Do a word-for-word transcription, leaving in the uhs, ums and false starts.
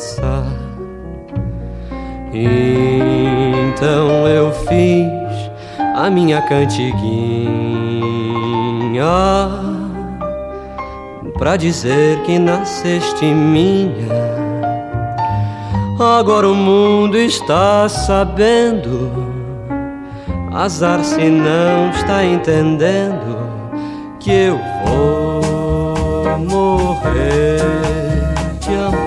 passar. Então eu fiz a minha cantiguinha pra dizer que nasceste minha. Agora o mundo está sabendo, azar se não está entendendo que eu vou morrer de amor.